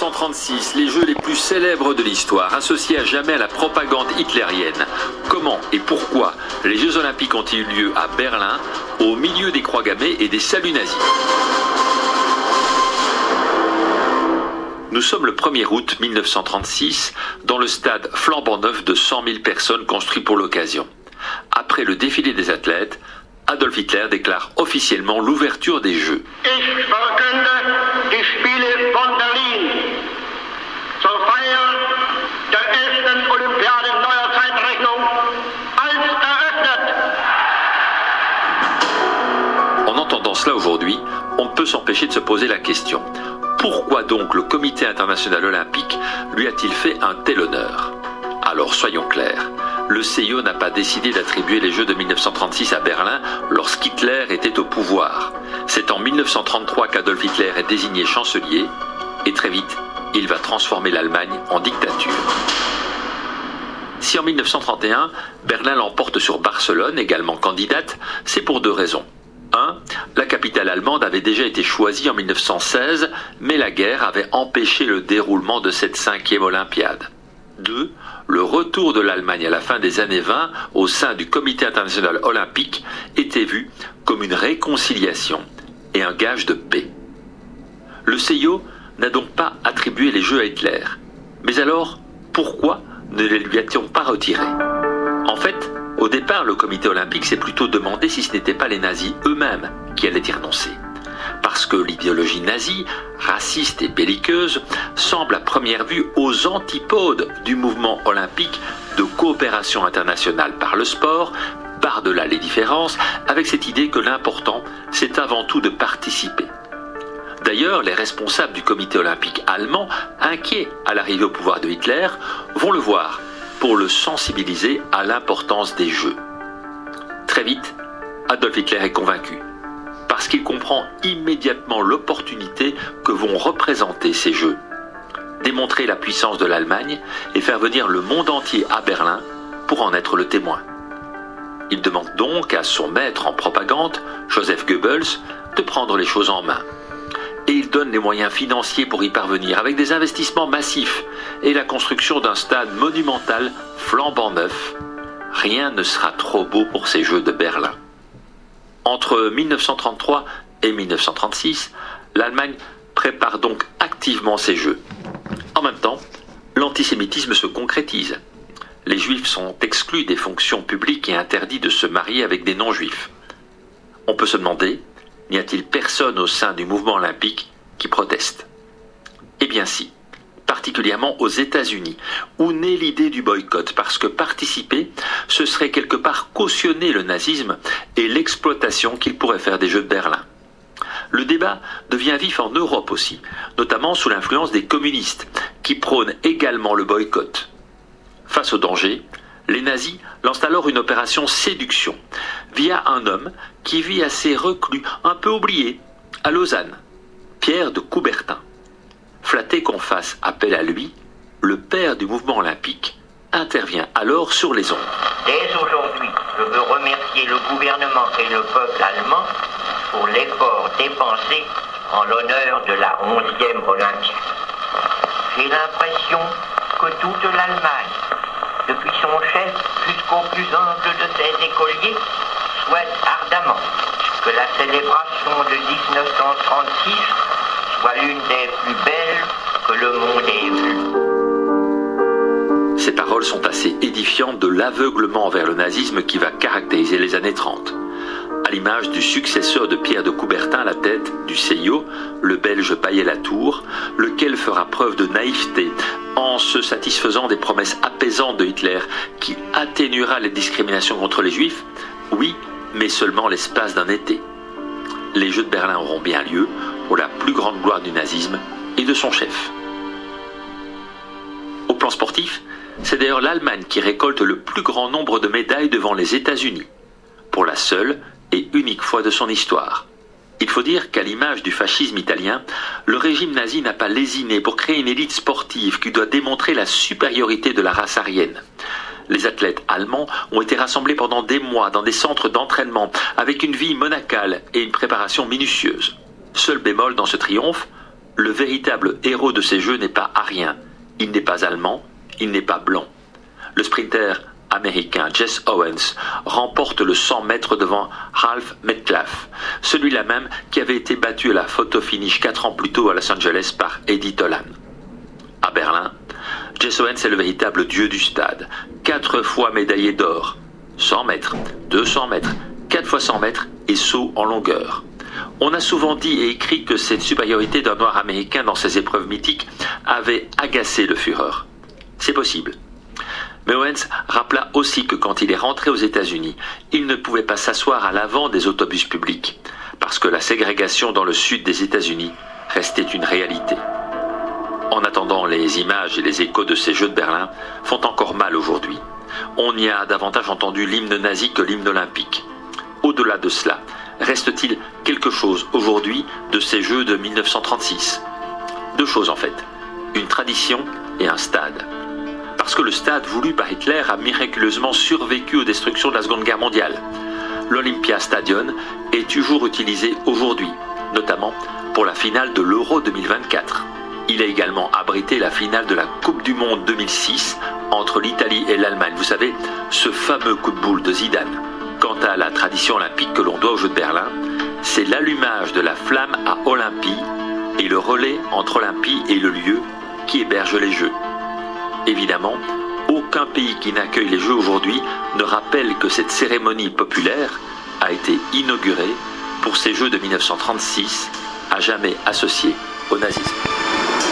1936, les Jeux les plus célèbres de l'histoire, associés à jamais à la propagande hitlérienne. Comment et pourquoi les Jeux Olympiques ont-ils eu lieu à Berlin, au milieu des croix gammées et des saluts nazis? Nous sommes le 1er août 1936, dans le stade flambant neuf de 100 000 personnes construit pour l'occasion. Après le défilé des athlètes, Adolf Hitler déclare officiellement l'ouverture des Jeux. Ich verkünde die Spiele von Berlin zur Feier der 11. Olympiade neuer Zeitrechnung als eröffnet. En entendant cela aujourd'hui, on ne peut s'empêcher de se poser la question. Pourquoi donc le Comité international olympique lui a-t-il fait un tel honneur? Alors soyons clairs, le CIO n'a pas décidé d'attribuer les Jeux de 1936 à Berlin lorsqu'Hitler était au pouvoir. C'est en 1933 qu'Adolf Hitler est désigné chancelier et très vite, il va transformer l'Allemagne en dictature. Si en 1931, Berlin l'emporte sur Barcelone, également candidate, c'est pour deux raisons. 1. La capitale allemande avait déjà été choisie en 1916, mais la guerre avait empêché le déroulement de cette 5e Olympiade. 2. Le retour de l'Allemagne à la fin des années 20 au sein du Comité international olympique était vu comme une réconciliation et un gage de paix. Le CIO n'a donc pas attribué les Jeux à Hitler. Mais alors, pourquoi ne les lui a-t-on pas retirés? En fait, au départ, le comité olympique s'est plutôt demandé si ce n'étaient pas les nazis eux-mêmes qui allaient y renoncer. Parce que l'idéologie nazie, raciste et belliqueuse, semble à première vue aux antipodes du mouvement olympique de coopération internationale par le sport, par-delà les différences, avec cette idée que l'important, c'est avant tout de participer. D'ailleurs, les responsables du comité olympique allemand, inquiets à l'arrivée au pouvoir de Hitler, vont le voir pour le sensibiliser à l'importance des Jeux. Très vite, Adolf Hitler est convaincu, parce qu'il comprend immédiatement l'opportunité que vont représenter ces Jeux. Démontrer la puissance de l'Allemagne et faire venir le monde entier à Berlin pour en être le témoin. Il demande donc à son maître en propagande, Joseph Goebbels, de prendre les choses en main. Et il donne les moyens financiers pour y parvenir, avec des investissements massifs et la construction d'un stade monumental flambant neuf. Rien ne sera trop beau pour ces Jeux de Berlin. Entre 1933 et 1936, l'Allemagne prépare donc activement ces Jeux. En même temps, l'antisémitisme se concrétise. Les Juifs sont exclus des fonctions publiques et interdits de se marier avec des non-Juifs. On peut se demander, n'y a-t-il personne au sein du mouvement olympique qui proteste? Eh bien si, particulièrement aux États-Unis, où naît l'idée du boycott, parce que participer, ce serait quelque part cautionner le nazisme et l'exploitation qu'il pourrait faire des Jeux de Berlin. Le débat devient vif en Europe aussi, notamment sous l'influence des communistes, qui prônent également le boycott. Face au danger, les nazis lancent alors une opération séduction, via un homme qui vit assez reclus, un peu oublié, à Lausanne, Pierre de Coubertin. Flatté qu'on fasse appel à lui, le père du mouvement olympique intervient alors sur les ondes. Dès aujourd'hui, je veux remercier le gouvernement et le peuple allemand pour l'effort dépensé en l'honneur de la 11e Olympiade. J'ai l'impression que toute l'Allemagne, depuis son chef jusqu'au plus humble de ses écoliers, souhaite ardemment que la célébration de 1936 soit l'une des plus belles que le monde ait vues. Ces paroles sont assez édifiantes de l'aveuglement envers le nazisme qui va caractériser les années 30. À l'image du successeur de Pierre de Coubertin à la tête du CIO, le Belge Paillet-Latour, lequel fera preuve de naïveté en se satisfaisant des promesses apaisantes de Hitler qui atténuera les discriminations contre les Juifs, oui, mais seulement l'espace d'un été. Les Jeux de Berlin auront bien lieu pour la plus grande gloire du nazisme et de son chef. Au plan sportif, c'est d'ailleurs l'Allemagne qui récolte le plus grand nombre de médailles devant les États-Unis, pour la seule et unique fois de son histoire. Il faut dire qu'à l'image du fascisme italien, le régime nazi n'a pas lésiné pour créer une élite sportive qui doit démontrer la supériorité de la race aryenne. Les athlètes allemands ont été rassemblés pendant des mois dans des centres d'entraînement avec une vie monacale et une préparation minutieuse. Seul bémol dans ce triomphe, le véritable héros de ces Jeux n'est pas arien, il n'est pas allemand, il n'est pas blanc. Le sprinter américain Jesse Owens remporte le 100 mètres devant Ralph Metcalfe, celui-là même qui avait été battu à la photo finish 4 ans plus tôt à Los Angeles par Eddie Tolan. À Berlin, Jesse Owens est le véritable dieu du stade, 4 fois médaillé d'or, 100 mètres, 200 mètres, 4 fois 100 mètres et saut en longueur. On a souvent dit et écrit que cette supériorité d'un noir américain dans ces épreuves mythiques avait agacé le Führer. C'est possible. Mais Owens rappela aussi que quand il est rentré aux États-Unis, il ne pouvait pas s'asseoir à l'avant des autobus publics, parce que la ségrégation dans le sud des États-Unis restait une réalité. En attendant, les images et les échos de ces Jeux de Berlin font encore mal aujourd'hui. On y a davantage entendu l'hymne nazi que l'hymne olympique. Au-delà de cela, reste-t-il quelque chose aujourd'hui de ces Jeux de 1936 ? 2 choses en fait, une tradition et un stade. Parce que le stade voulu par Hitler a miraculeusement survécu aux destructions de la Seconde Guerre mondiale. L'Olympia Stadion est toujours utilisé aujourd'hui, notamment pour la finale de l'Euro 2024. Il a également abrité la finale de la Coupe du Monde 2006 entre l'Italie et l'Allemagne. Vous savez, ce fameux coup de boule de Zidane. Quant à la tradition olympique que l'on doit aux Jeux de Berlin, c'est l'allumage de la flamme à Olympie et le relais entre Olympie et le lieu qui héberge les Jeux. Évidemment, aucun pays qui n'accueille les Jeux aujourd'hui ne rappelle que cette cérémonie populaire a été inaugurée pour ces Jeux de 1936, à jamais associés au nazisme.